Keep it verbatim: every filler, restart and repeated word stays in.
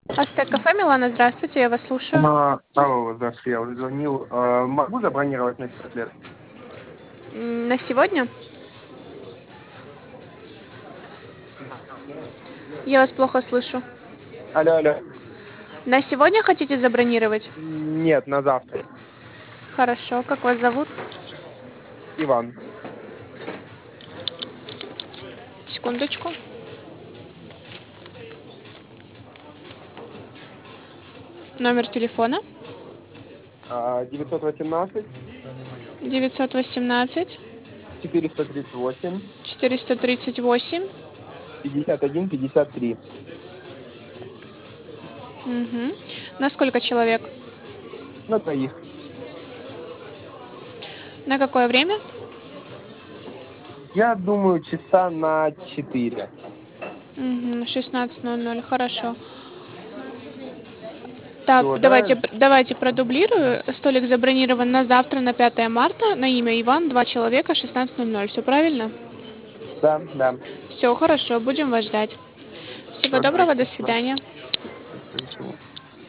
Астек кафе, Милана, здравствуйте, я вас слушаю. А, алло, здравствуйте, я уже звонил. А, могу забронировать на пять лет? М, На сегодня? Я вас плохо слышу. Алло, алло. На сегодня хотите забронировать? Нет, на завтра. Хорошо, как вас зовут? Иван. Секундочку. Номер телефона? А, девятьсот восемнадцать девятьсот восемнадцать четыреста тридцать восемь четыреста тридцать восемь. пятьдесят один пятьдесят три. Угу. На сколько человек? На троих. На какое время? Я думаю, часа на четыре. Угу. шестнадцать ноль ноль, хорошо. Так, Все, да? давайте, давайте продублирую. Столик забронирован на завтра, на пятое марта, на имя Иван, два человека, шестнадцать ноль ноль. Все правильно? Да, да. Все хорошо, будем вас ждать. Всего Ага, доброго, до спасибо. свидания. Спасибо.